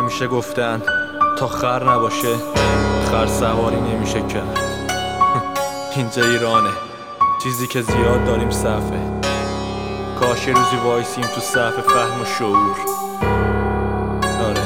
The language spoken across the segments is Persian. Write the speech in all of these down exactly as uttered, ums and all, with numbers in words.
همیشه گفتن تا خر نباشه خر سواری نمیشه کرد. اینجا ایرانه، چیزی که زیاد داریم صفه. کاش یه روزی وایسیم تو صف فهم و شعور. داره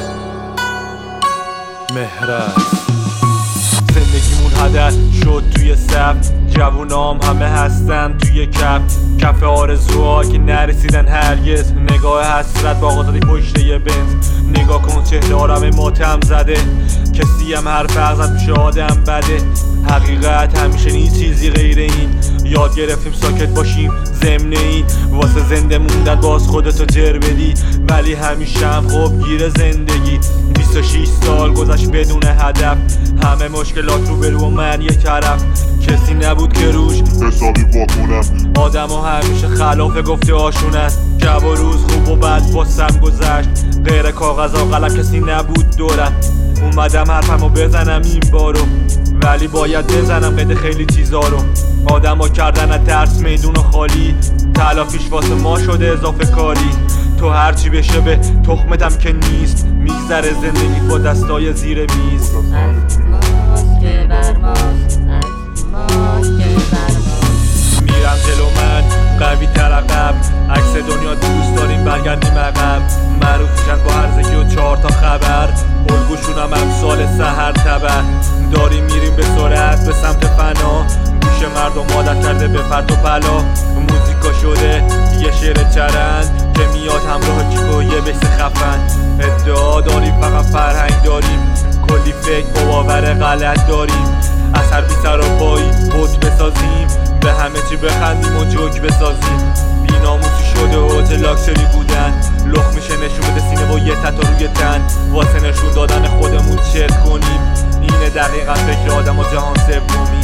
مهرز زندگیمون هدر شد توی صف، جوونام همه هستن توی کف کف آرزوها که نرسیدن هرگز. نگاه حسرت با آزادی پشت یه بنز، نگاه کن چهره آرم ماتم زده. کسی هم حرف اغزن پیش آدم بده. حقیقت همیشه نیست چیزی غیر این، یاد گرفتیم ساکت باشیم ضمن این. واسه زنده موندن باز خودتو جر بدی، ولی همیشه هم خوب گیر زندگی. بیست و شش سال گذشت بدون هدف، همه مشکلات رو برو و من یه طرف. کسی نبود که روش حسابی واکنم، آدم ها همیشه خلاف گفته هاشونن. شب و روز خوب و بد باسم گذشت، غیر کاغذ و قلم کسی نبود دورم. اومدم حرفمو بزنم این بارو، ولی باید بزنم قید خیلی چیزا رو. آدم ها کردن از ترس میدون و خالی، تلافیش واسه ما شده اضافه کاری. تو هرچی بشه به تخمتم که نیست، میگذره زندگی با دستای زیر میز. میرم جلو من قوی تر عقب، عکس دنیا دوست داریم برگردیم عقب. معروفشن با هرزگی و چهار تا خبر، الگوشونم امثال سحر تبر. داریم میریم به سرعت به سمت فنا، گوش مردم عادت کرده به فرد و بلا. موزیکا شده یه شعر چرند که میاد همراه کیک و یه بحث خفن. ادعا داریم فقط فرهنگ داریم، کلی فکر با باور غلط داریم. از هر بی سر و پایی بوت بسازیم، به همه چی بخندیم و جوک بسازیم. بی ناموسی شده و هتل لاکچری بودن، لخ میشه نشون بده سینه و یه تتا روی تن. واسه نشون دادن خودمون چت کنیم، اینه دقیقا فکر آدم و جهان سومی.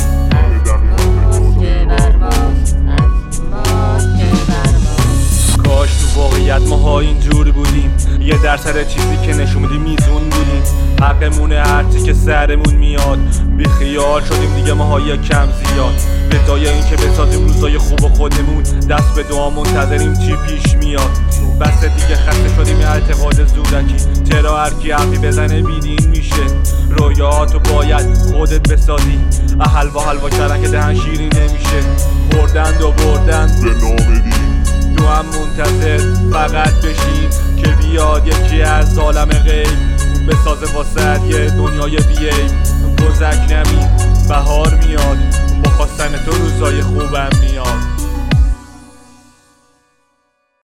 کاش تو واقعیت ماها اینجور بودیم، یه درصد چیزی که نشون میدیم میزون بودیم. حقمونه هرچی که سرمون میاد، بی خیال شدیم دیگه ماها یه کم زیاد. به جای این که بسازیم روزای خوب خودمون، دست به دعا منتظریم چی پیش میاد. بس دیگه خسته شدیم یه اعتقاد زورکی، چرا هرکی حرفی بزنه بیدین میشه. رویاتو باید خودت بسازی، حلوا حلوا کردن که دهن شیرین نمیشه. خوردند و بردند به نامدی، تو هم منتظر فقط بشین که بیاد یکی از عالم غیب بسازه واسه یه دنیای بی‌عیب. بزک نمی بهار میاد، با خواستن تو روزای خوبم میاد.